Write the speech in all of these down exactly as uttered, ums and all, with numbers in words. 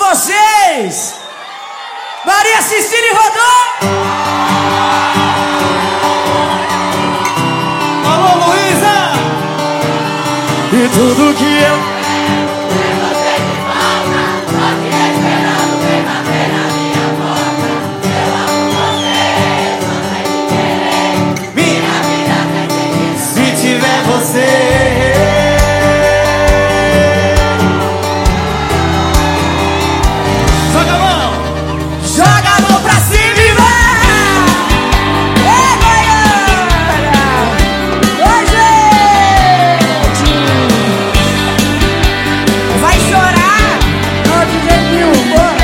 vocês, Maria Cecília Rodon. Alô, Luísa! E tudo que eu Joga a mão! Joga a mão pra cima e vai! Ei, Goiânia! Oi, gente! Vai chorar? Não, de jeito nenhum, bora!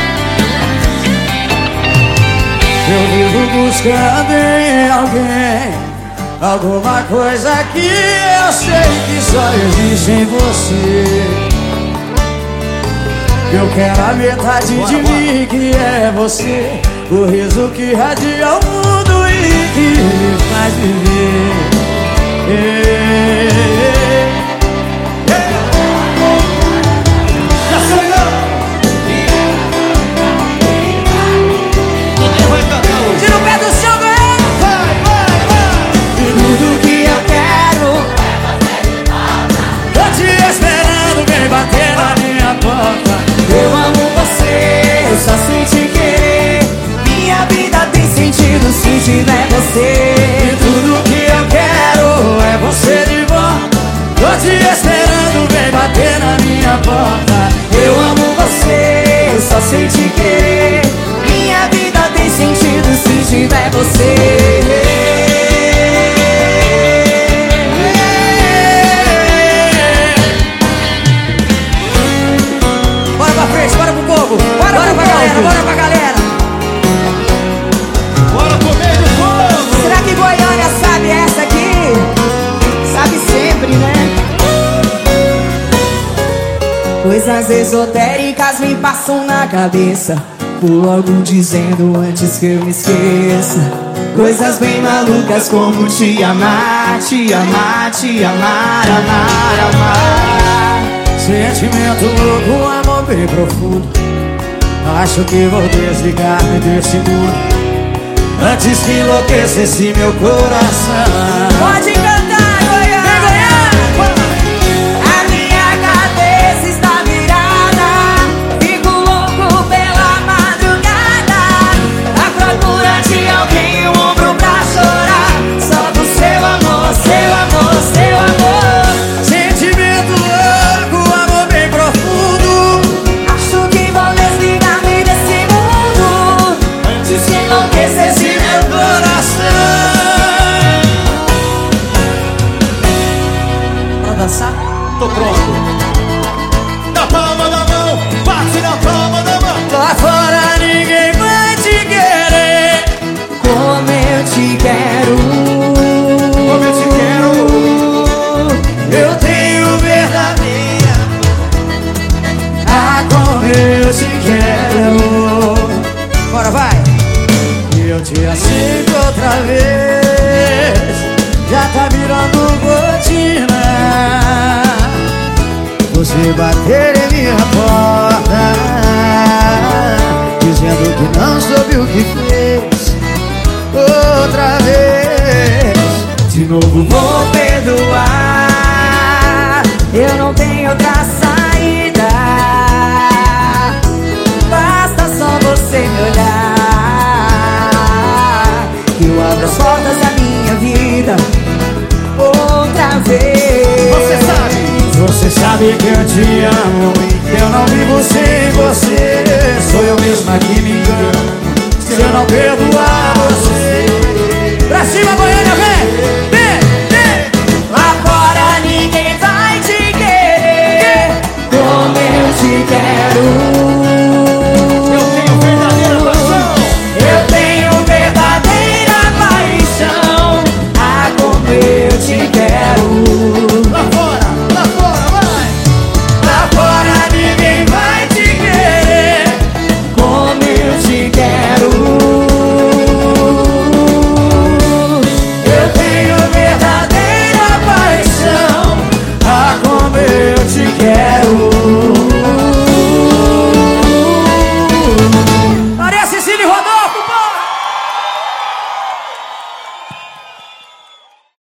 Eu vivo buscando em alguém alguma coisa que eu sei que só existe em você. Eu quero a metade bora, de bora. mim que é você, o riso que radia o mundo e que me faz viver. Já chegou! Ninguém vai cantar hoje. Tira o pé do chão, Goiânia! Vai, vai, vai! E tudo que eu quero tô te esperando, vem bater na minha porta. Eu amo você, eu só sei te querer. Minha vida tem sentido se tiver você. E tudo que eu quero é você de volta. Tô te esperando, vem bater na minha porta. Eu amo você, eu só sei te querer. Minha vida tem sentido se tiver você. Bora pra frente, bora pro povo. Bora, bora pra galera, bora pra galera. Bora comer do povo! Será que Goiânia sabe essa aqui? Sabe sempre, né? Coisas esotéricas me passam na cabeça, por algo dizendo antes que eu me esqueça. Coisas bem malucas como te amar, te amar, te amar, amar, amar. Sentimento louco, amor bem profundo. Acho que vou desligar-me desse mundo antes que enlouquecesse meu coração. Pode cantar, Goiânia! A minha cabeça está virada, fico louco pela madrugada, à procura de alguém, um ombro pra chorar. Só do seu amor, seu amor, seu amor. Sentimento louco, amor bem profundo. Acho que vou desligar-me desse mundo antes que enlouquecesse meu Coração. Bora dançar? Tô pronto! Na palma da mão! Bate na palma da mão! Lá fora ninguém vai te querer como eu te quero. Como eu te quero! Eu tenho verdadeira. Ah, como eu te quero. Bora, vai! Eu te aceito outra vez. Já tá virando rotina você bater em minha porta, dizendo que não soube o que fez. Outra vez, De novo vou perdoar. Eu não tenho outra saída. Basta só você me olhar, que eu abro as portas da minha vida outra vez. Você sabe! você sabe que eu te amo e que eu não vivo sem você.